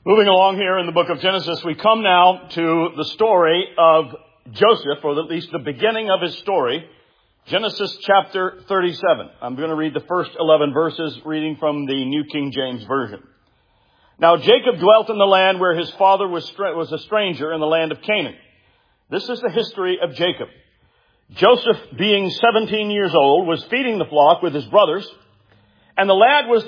Moving along here in the book of Genesis, we come now to the story of Joseph, or at least the beginning of his story. Genesis chapter 37. I'm going to read the first 11 verses, reading from the New King James Version. Now Jacob dwelt in the land where his father was a stranger, in the land of Canaan. This is the history of Jacob. Joseph, being 17 years old, was feeding the flock with his brothers, and the lad was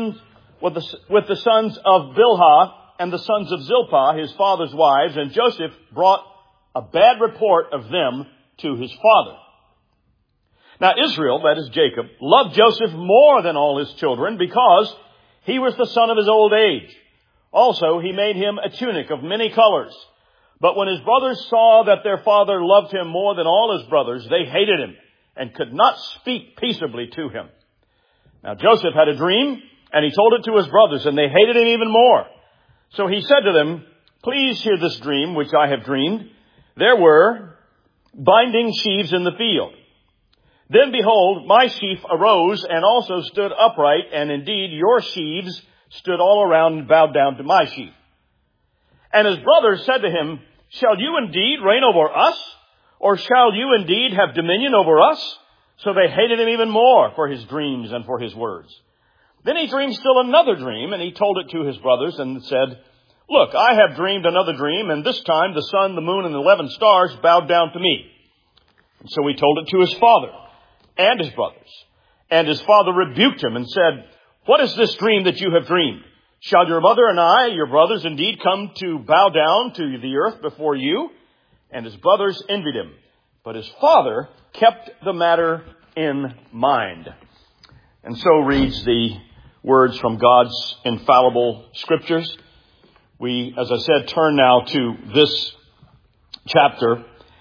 with the sons of Bilhah and the sons of Zilpah, his father's wives, and Joseph brought a bad report of them to his father. Now Israel, that is Jacob, loved Joseph more than all his children because he was the son of his old age. Also, he made him a tunic of many colors. But when his brothers saw that their father loved him more than all his brothers, they hated him and could not speak peaceably to him. Now Joseph had a dream, and he told it to his brothers, and they hated him even more. So he said to them, "Please hear this dream which I have dreamed. There were binding sheaves in the field. Then behold, my sheaf arose and also stood upright, and indeed your sheaves stood all around and bowed down to my sheaf." And his brothers said to him, "Shall you indeed reign over us? Or shall you indeed have dominion over us?" So they hated him even more for his dreams and for his words. Then he dreamed still another dream, and he told it to his brothers and said, "Look, I have dreamed another dream, and this time the sun, the moon, and the 11 stars bowed down to me." And so he told it to his father and his brothers. And his father rebuked him and said, "What is this dream that you have dreamed? Shall your mother and I, your brothers, indeed come to bow down to the earth before you?" And his brothers envied him. But his father kept the matter in mind. And so reads the words from God's infallible scriptures. We, as I said, turn now to this chapter,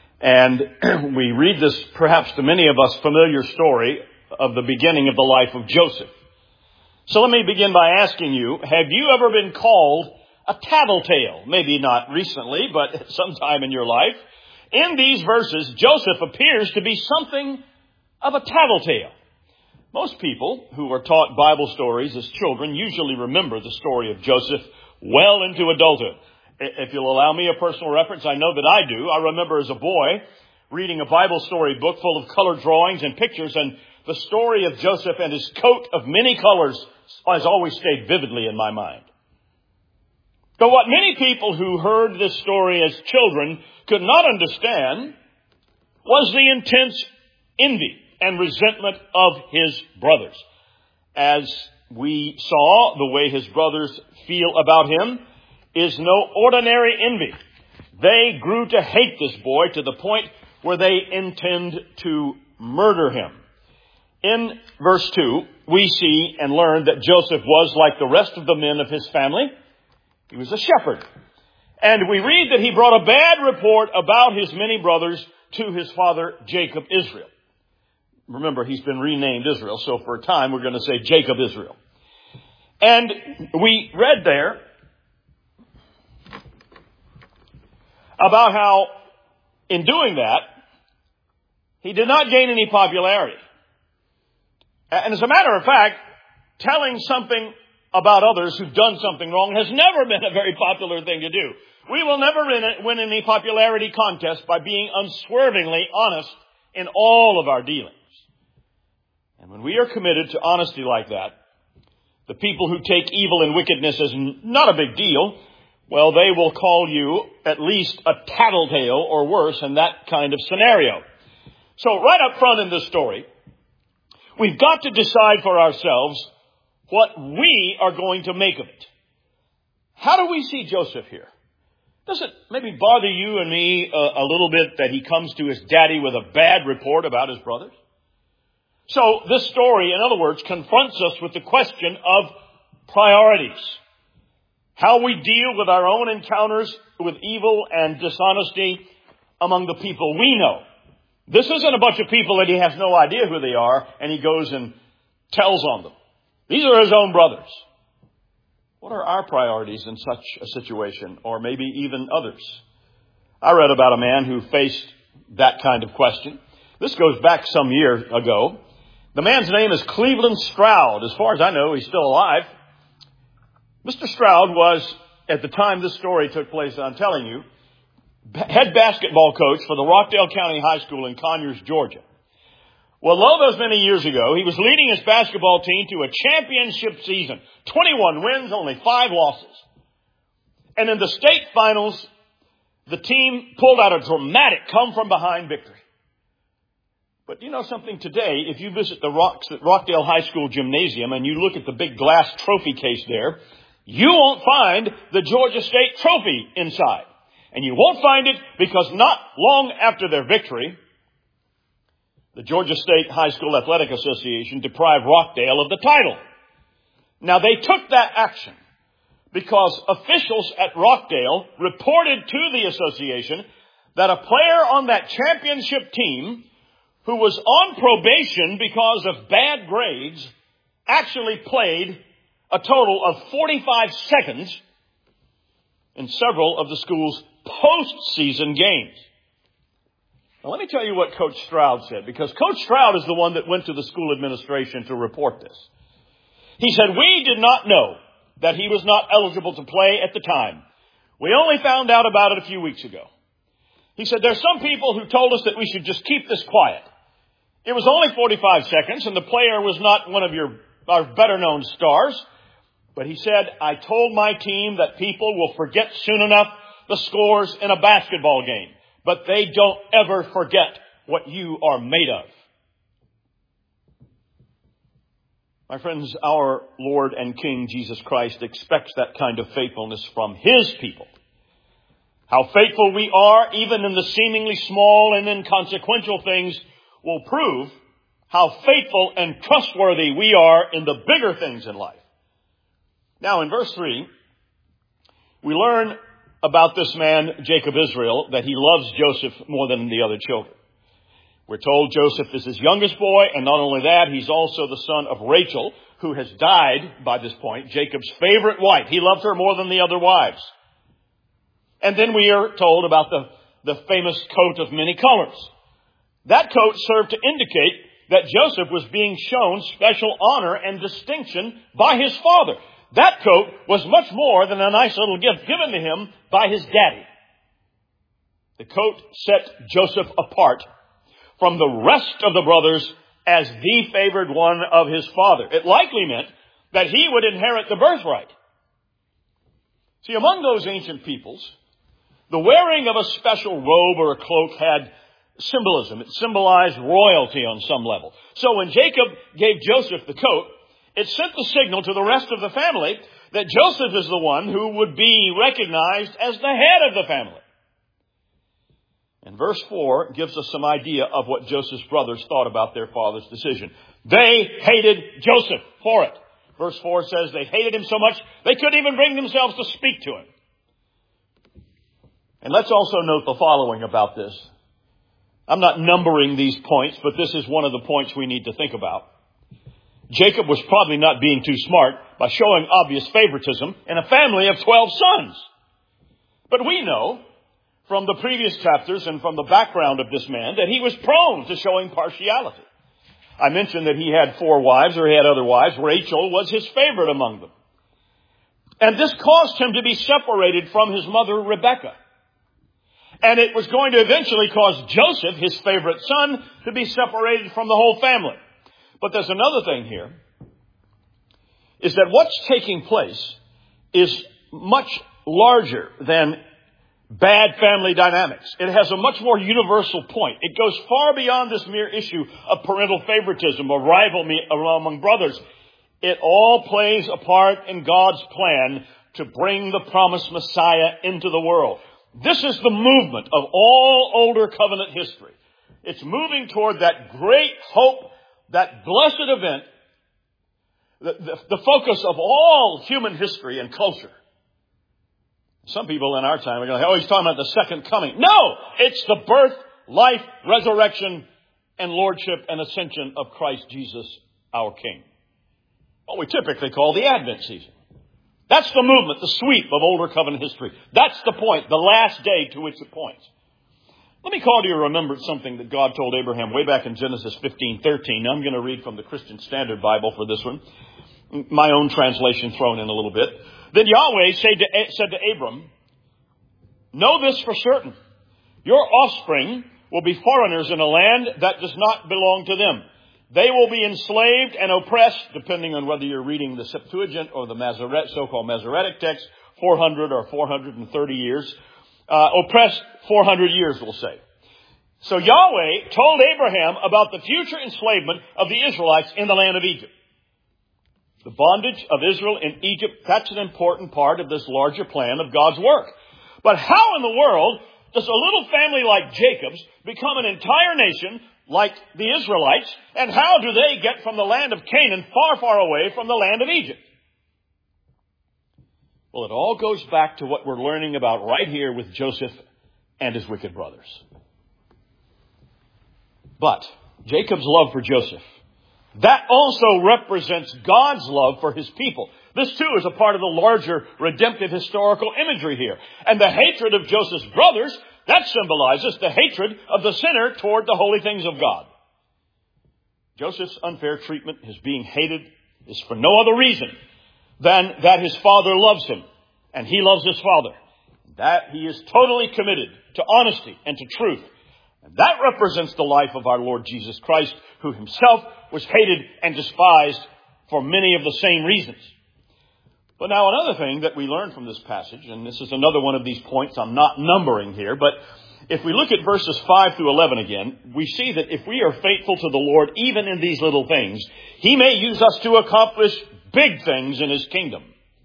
and we read this, perhaps to many of us, familiar story of the beginning of the life of Joseph. So let me begin by asking you, have you ever been called a tattletale? Maybe not recently, but sometime in your life. In these verses, Joseph appears to be something of a tattletale. Most people who are taught Bible stories as children usually remember the story of Joseph well into adulthood. If you'll allow me a personal reference, I know that I do. I remember as a boy reading a Bible story book full of colored drawings and pictures, and the story of Joseph and his coat of many colors has always stayed vividly in my mind. But what many people who heard this story as children could not understand was the intense envy and resentment of his brothers. As we saw, the way his brothers feel about him is no ordinary envy. They grew to hate this boy to the point where they intend to murder him. In verse 2, we see and learn that Joseph was like the rest of the men of his family. He was a shepherd. And we read that he brought a bad report about his many brothers to his father Jacob Israel. Remember, he's been renamed Israel, so for a time we're going to say Jacob Israel. And we read there about how in doing that, he did not gain any popularity. And as a matter of fact, telling something about others who've done something wrong has never been a very popular thing to do. We will never win any popularity contest by being unswervingly honest in all of our dealings. And when we are committed to honesty like that, the people who take evil and wickedness as not a big deal, well, they will call you at least a tattletale or worse in that kind of scenario. So right up front in this story, we've got to decide for ourselves what we are going to make of it. How do we see Joseph here? Does it maybe bother you and me a little bit that he comes to his daddy with a bad report about his brothers? So this story, in other words, confronts us with the question of priorities. How we deal with our own encounters with evil and dishonesty among the people we know. This isn't a bunch of people that he has no idea who they are, and he goes and tells on them. These are his own brothers. What are our priorities in such a situation, or maybe even others? I read about a man who faced that kind of question. This goes back some years ago. The man's name is Cleveland Stroud. As far as I know, he's still alive. Mr. Stroud was at the time this story took place, I'm telling you, head basketball coach for the Rockdale County High School in Conyers, Georgia. Well, lo, those many years ago, he was leading his basketball team to a championship season. 21 wins, only 5 losses. And in the state finals, the team pulled out a dramatic come-from-behind victory. But you know something? Today, if you visit the Rockdale High School gymnasium and you look at the big glass trophy case there, you won't find the Georgia State trophy inside. And you won't find it because not long after their victory, the Georgia State High School Athletic Association deprived Rockdale of the title. Now, they took that action because officials at Rockdale reported to the association that a player on that championship team who was on probation because of bad grades actually played a total of 45 seconds in several of the school's postseason games. Now, let me tell you what Coach Stroud said, because Coach Stroud is the one that went to the school administration to report this. He said, "We did not know that he was not eligible to play at the time. We only found out about it a few weeks ago." He said, "There's some people who told us that we should just keep this quiet. It was only 45 seconds, and the player was not one of our better-known stars. But," he said, "I told my team that people will forget soon enough the scores in a basketball game. But they don't ever forget what you are made of." My friends, our Lord and King Jesus Christ expects that kind of faithfulness from His people. How faithful we are, even in the seemingly small and inconsequential things, will prove how faithful and trustworthy we are in the bigger things in life. Now, in verse 3, we learn about this man, Jacob Israel, that he loves Joseph more than the other children. We're told Joseph is his youngest boy, and not only that, he's also the son of Rachel, who has died by this point, Jacob's favorite wife. He loved her more than the other wives. And then we are told about the famous coat of many colors. That coat served to indicate that Joseph was being shown special honor and distinction by his father. That coat was much more than a nice little gift given to him by his daddy. The coat set Joseph apart from the rest of the brothers as the favored one of his father. It likely meant that he would inherit the birthright. See, among those ancient peoples, the wearing of a special robe or a cloak had symbolism. It symbolized royalty on some level. So when Jacob gave Joseph the coat, it sent the signal to the rest of the family that Joseph is the one who would be recognized as the head of the family. And verse 4 gives us some idea of what Joseph's brothers thought about their father's decision. They hated Joseph for it. Verse 4 says they hated him so much they couldn't even bring themselves to speak to him. And let's also note the following about this. I'm not numbering these points, but this is one of the points we need to think about. Jacob was probably not being too smart by showing obvious favoritism in a family of 12 sons. But we know from the previous chapters and from the background of this man that he was prone to showing partiality. I mentioned that he had 4 wives, or he had other wives. Rachel was his favorite among them. And this caused him to be separated from his mother, Rebekah. And it was going to eventually cause Joseph, his favorite son, to be separated from the whole family. But there's another thing here, is that what's taking place is much larger than bad family dynamics. It has a much more universal point. It goes far beyond this mere issue of parental favoritism or rivalry among brothers. It all plays a part in God's plan to bring the promised Messiah into the world. This is the movement of all older covenant history. It's moving toward that great hope, that blessed event, the focus of all human history and culture. Some people in our time are going, he's talking about the second coming. No! It's the birth, life, resurrection, and lordship and ascension of Christ Jesus, our King. What we typically call the Advent season. That's the movement, the sweep of older covenant history. That's the point, the last day to which it points. Let me call to your remembrance something that God told Abraham way back in Genesis 15:13. Now I'm going to read from the Christian Standard Bible for this one. My own translation thrown in a little bit. Then Yahweh said to Abram, know this for certain. Your offspring will be foreigners in a land that does not belong to them. They will be enslaved and oppressed, depending on whether you're reading the Septuagint or the so-called Masoretic text, 400 or 430 years. Oppressed 400 years, we'll say. So Yahweh told Abraham about the future enslavement of the Israelites in the land of Egypt. The bondage of Israel in Egypt, that's an important part of this larger plan of God's work. But how in the world does a little family like Jacob's become an entire nation like the Israelites? And how do they get from the land of Canaan far, far away from the land of Egypt? Well, it all goes back to what we're learning about right here with Joseph and his wicked brothers. But Jacob's love for Joseph, that also represents God's love for his people. This too is a part of the larger redemptive historical imagery here. And the hatred of Joseph's brothers, that symbolizes the hatred of the sinner toward the holy things of God. Joseph's unfair treatment, his being hated, is for no other reason than that his father loves him and he loves his father. That he is totally committed to honesty and to truth. And that represents the life of our Lord Jesus Christ, who himself was hated and despised for many of the same reasons. But now another thing that we learn from this passage, and this is another one of these points I'm not numbering here, but if we look at verses 5 through 11 again, we see that if we are faithful to the Lord, even in these little things, he may use us to accomplish big things in his kingdom.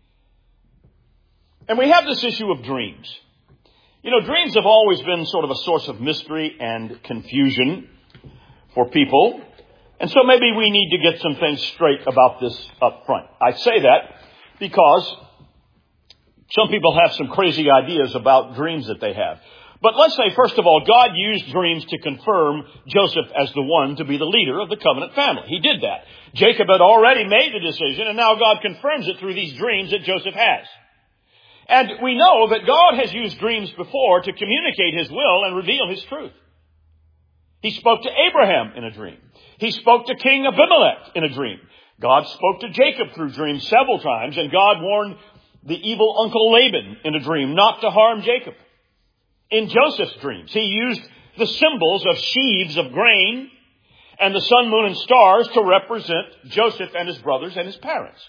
And we have this issue of dreams. You know, dreams have always been sort of a source of mystery and confusion for people. And so maybe we need to get some things straight about this up front. I say that because some people have some crazy ideas about dreams that they have. But let's say, first of all, God used dreams to confirm Joseph as the one to be the leader of the covenant family. He did that. Jacob had already made the decision, and now God confirms it through these dreams that Joseph has. And we know that God has used dreams before to communicate his will and reveal his truth. He spoke to Abraham in a dream. He spoke to King Abimelech in a dream. God spoke to Jacob through dreams several times, and God warned the evil uncle Laban in a dream not to harm Jacob. In Joseph's dreams, he used the symbols of sheaves of grain and the sun, moon, and stars to represent Joseph and his brothers and his parents.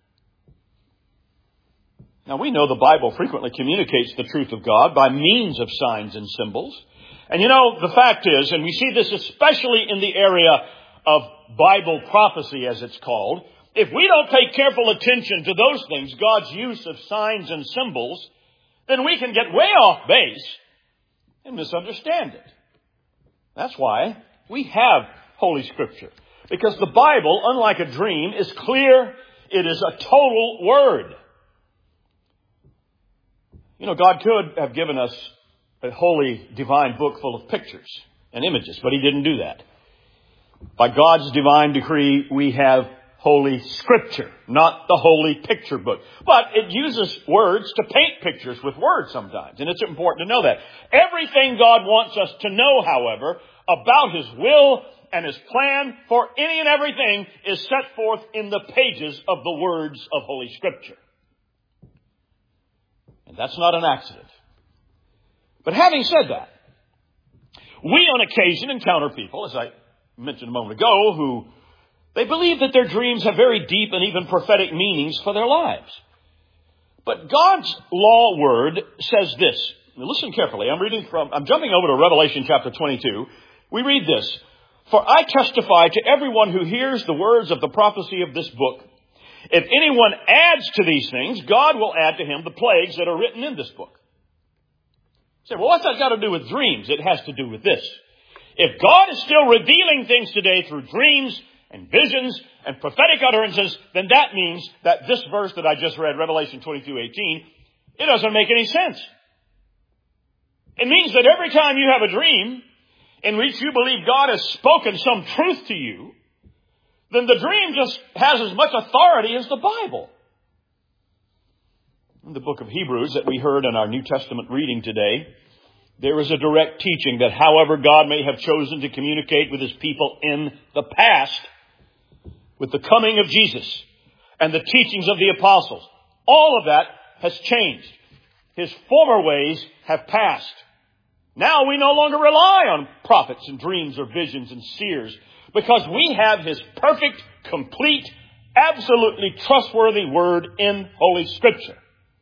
Now, we know the Bible frequently communicates the truth of God by means of signs and symbols. And you know, the fact is, and we see this especially in the area of Bible prophecy, as it's called, if we don't pay careful attention to those things, God's use of signs and symbols, then we can get way off base and misunderstand it. That's why we have Holy Scripture. Because the Bible, unlike a dream, is clear. It is a total word. You know, God could have given us a holy divine book full of pictures and images, but he didn't do that. By God's divine decree, we have Holy Scripture, not the holy picture book. But it uses words to paint pictures with words sometimes, and it's important to know that. Everything God wants us to know, however, about his will and his plan for any and everything is set forth in the pages of the words of Holy Scripture. And that's not an accident. But having said that, we on occasion encounter people, as I mentioned a moment ago, who they believe that their dreams have very deep and even prophetic meanings for their lives. But God's law word says this. Now listen carefully. I'm jumping over to Revelation chapter 22. We read this. For I testify to everyone who hears the words of the prophecy of this book. If anyone adds to these things, God will add to him the plagues that are written in this book. You say, well, what's that got to do with dreams? It has to do with this. If God is still revealing things today through dreams and visions and prophetic utterances, then that means that this verse that I just read, Revelation 22:18, it doesn't make any sense. It means that every time you have a dream in which you believe God has spoken some truth to you, then the dream just has as much authority as the Bible. In the book of Hebrews that we heard in our New Testament reading today, there is a direct teaching that however God may have chosen to communicate with his people in the past, with the coming of Jesus and the teachings of the apostles, All of that has changed. His former ways have passed. Now we no longer rely on prophets and dreams or visions and seers because we have His perfect, complete, absolutely trustworthy Word in Holy Scripture.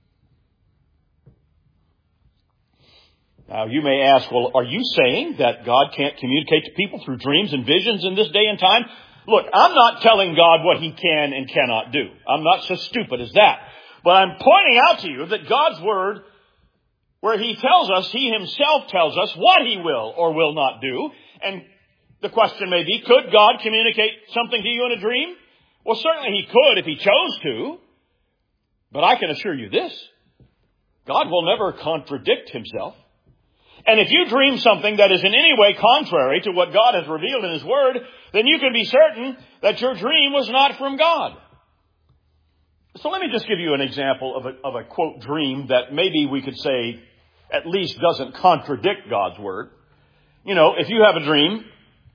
Now you may ask, well, are you saying that God can't communicate to people through dreams and visions in this day and time? Look, I'm not telling God what He can and cannot do. I'm not so stupid as that. But I'm pointing out to you that God's Word, where He tells us, He Himself tells us what He will or will not do. And the question may be, could God communicate something to you in a dream? Well, certainly He could if He chose to. But I can assure you this, God will never contradict Himself. And if you dream something that is in any way contrary to what God has revealed in His Word, then you can be certain that your dream was not from God. So let me just give you an example of a quote dream that maybe we could say at least doesn't contradict God's Word. You know, if you have a dream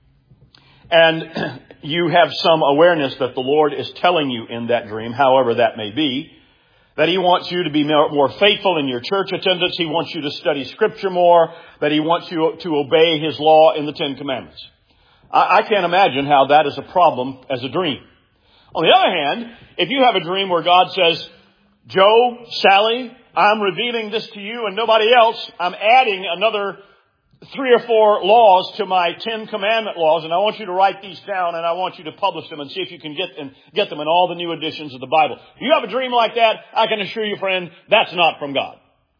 and you have some awareness that the Lord is telling you in that dream, however that may be, that He wants you to be more faithful in your church attendance. He wants you to study Scripture more. That He wants you to obey His law in the Ten Commandments. I can't imagine how that is a problem as a dream. On the other hand, if you have a dream where God says, Joe, Sally, I'm revealing this to you and nobody else. I'm adding another 3 or 4 laws to my 10 commandment laws, and I want you to write these down, and I want you to publish them and see if you can get them in all the new editions of the Bible. If you have a dream like that, I can assure you, friend, that's not from God.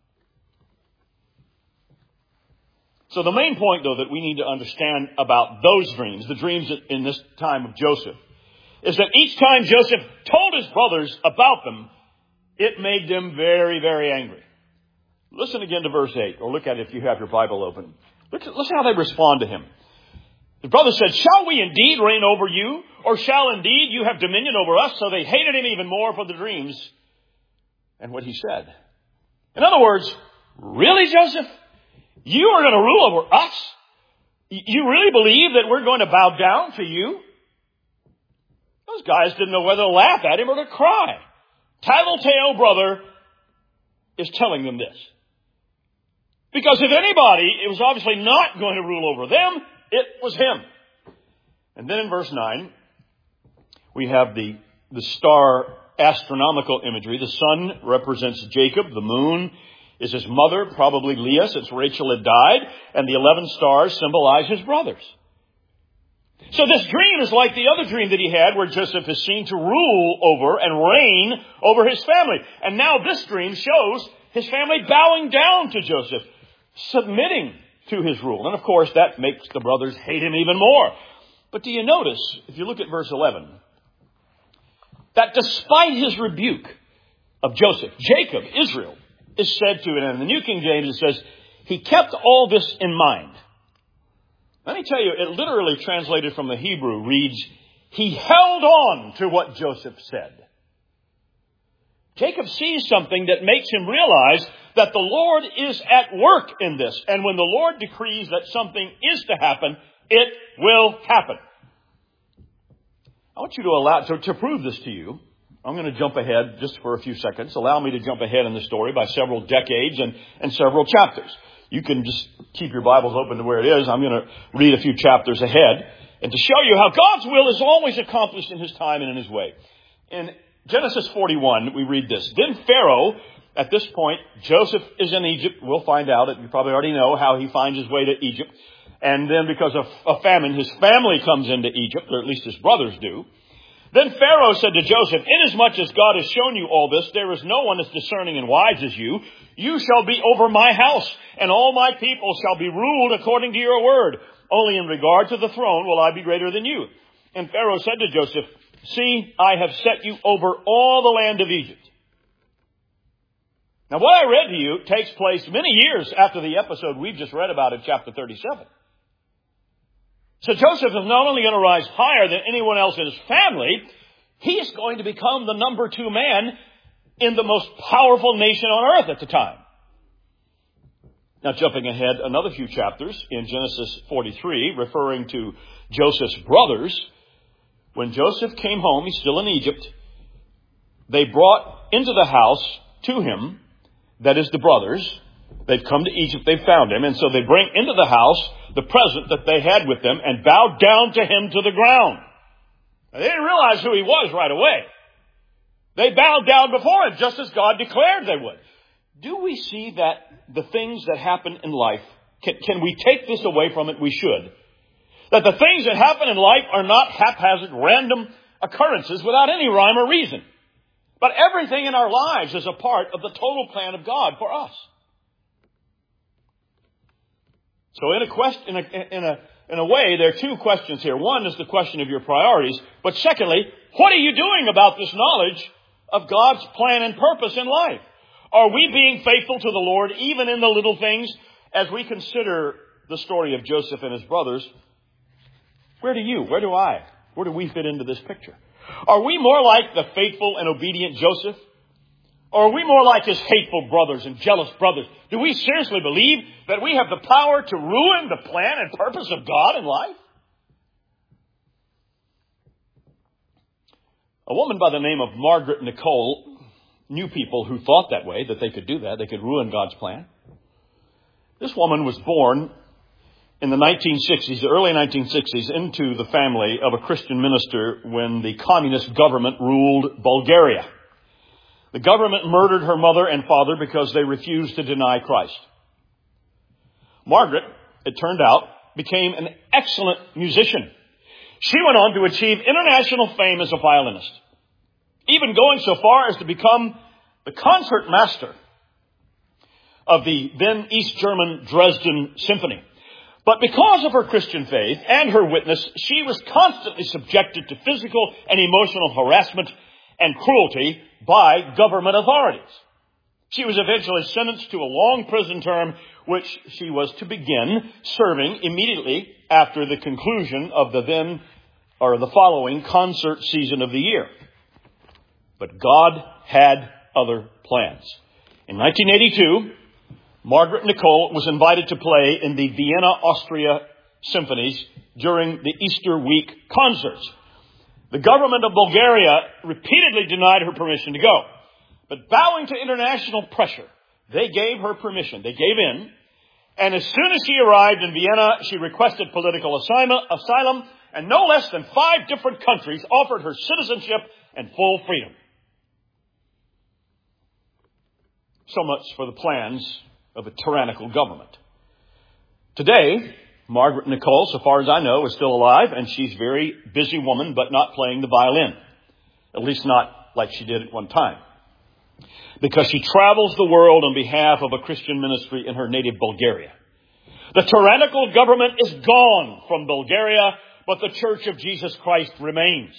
So the main point, though, that we need to understand about those dreams, the dreams in this time of Joseph, is that each time Joseph told his brothers about them, it made them very, very angry. Listen again to verse 8, or look at it if you have your Bible open. Listen how they respond to him. The brother said, shall we indeed reign over you? Or shall indeed you have dominion over us? So they hated him even more for the dreams and what he said. In other words, really, Joseph? You are going to rule over us? You really believe that we're going to bow down to you? Those guys didn't know whether to laugh at him or to cry. Tattletale brother is telling them this. Because if anybody, it was obviously not going to rule over them, it was him. And then in verse 9, we have the star astronomical imagery. The sun represents Jacob. The moon is his mother, probably Leah, since Rachel had died. And the 11 stars symbolize his brothers. So this dream is like the other dream that he had where Joseph is seen to rule over and reign over his family. And now this dream shows his family bowing down to Joseph, submitting to his rule. And of course that makes the brothers hate him even more. But do you notice, if you look at verse 11, that despite his rebuke of Joseph, Jacob, Israel, is said to, and in the New King James it says, he kept all this in mind. Let me tell you, it literally translated from the Hebrew reads, he held on to what Joseph said. Jacob sees something that makes him realize that the Lord is at work in this. And when the Lord decrees that something is to happen, it will happen. I want you to prove this to you. I'm going to jump ahead just for a few seconds. Allow me to jump ahead in the story by several decades and several chapters. You can just keep your Bibles open to where it is. I'm going to read a few chapters ahead and to show you how God's will is always accomplished in His time and in His way. In Genesis 41, we read this. Then Pharaoh, at this point, Joseph is in Egypt. We'll find out. You probably already know how he finds his way to Egypt. And then because of a famine, his family comes into Egypt, or at least his brothers do. Then Pharaoh said to Joseph, inasmuch as God has shown you all this, there is no one as discerning and wise as you. You shall be over my house, and all my people shall be ruled according to your word. Only in regard to the throne will I be greater than you. And Pharaoh said to Joseph, see, I have set you over all the land of Egypt. Now, what I read to you takes place many years after the episode we've just read about in chapter 37. So Joseph is not only going to rise higher than anyone else in his family, he is going to become the number 2 man in the most powerful nation on earth at the time. Now, jumping ahead another few chapters in Genesis 43, referring to Joseph's brothers, when Joseph came home, he's still in Egypt, they brought into the house to him, that is the brothers. They'd come to Egypt, they found him, and so they bring into the house the present that they had with them and bowed down to him to the ground. Now, they didn't realize who he was right away. They bowed down before him, just as God declared they would. Do we see that the things that happen in life, can we take this away from it? We should. That the things that happen in life are not haphazard, random occurrences without any rhyme or reason. But everything in our lives is a part of the total plan of God for us. So in a way, there are two questions here. One is the question of your priorities. But secondly, what are you doing about this knowledge of God's plan and purpose in life? Are we being faithful to the Lord even in the little things? As we consider the story of Joseph and his brothers, where do we fit into this picture? Are we more like the faithful and obedient Joseph? Or are we more like his hateful brothers and jealous brothers? Do we seriously believe that we have the power to ruin the plan and purpose of God in life? A woman by the name of Margaret Nicole knew people who thought that way, that they could do that. They could ruin God's plan. This woman was born in the 1960s, the early 1960s, into the family of a Christian minister when the communist government ruled Bulgaria. The government murdered her mother and father because they refused to deny Christ. Margaret, it turned out, became an excellent musician. She went on to achieve international fame as a violinist, even going so far as to become the concert master of the then East German Dresden Symphony. But because of her Christian faith and her witness, she was constantly subjected to physical and emotional harassment and cruelty by government authorities. She was eventually sentenced to a long prison term, which she was to begin serving immediately after the conclusion of the following concert season of the year. But God had other plans. In 1982, Margaret Nicole was invited to play in the Vienna, Austria symphonies during the Easter week concerts. The government of Bulgaria repeatedly denied her permission to go. But bowing to international pressure, they gave her permission. They gave in. And as soon as she arrived in Vienna, she requested political asylum, and no less than 5 different countries offered her citizenship and full freedom. So much for the plans of a tyrannical government. Today, Margaret Nicole, so far as I know, is still alive, and she's a very busy woman, but not playing the violin. At least not like she did at one time. Because she travels the world on behalf of a Christian ministry in her native Bulgaria. The tyrannical government is gone from Bulgaria, but the Church of Jesus Christ remains.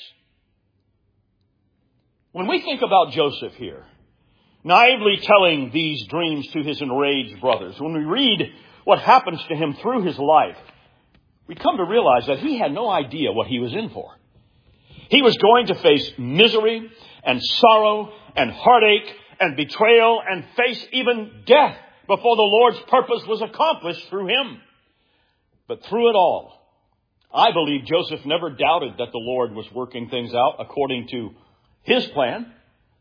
When we think about Joseph here, naively telling these dreams to his enraged brothers, when we read what happens to him through his life, we come to realize that he had no idea what he was in for. He was going to face misery and sorrow and heartache and betrayal and face even death before the Lord's purpose was accomplished through him. But through it all, I believe Joseph never doubted that the Lord was working things out according to his plan.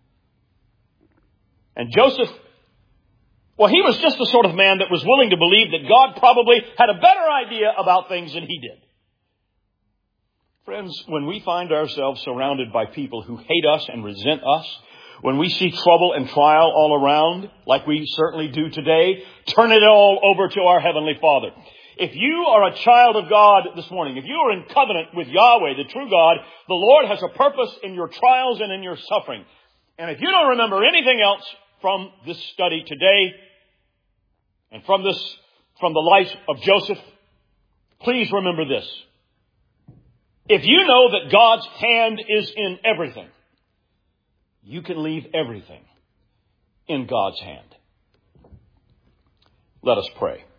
And Joseph, he was just the sort of man that was willing to believe that God probably had a better idea about things than he did. Friends, when we find ourselves surrounded by people who hate us and resent us, when we see trouble and trial all around, like we certainly do today, turn it all over to our Heavenly Father. If you are a child of God this morning, if you are in covenant with Yahweh, the true God, the Lord has a purpose in your trials and in your suffering. And if you don't remember anything else from this study today and from the life of Joseph, please remember this. If you know that God's hand is in everything, you can leave everything in God's hand. Let us pray.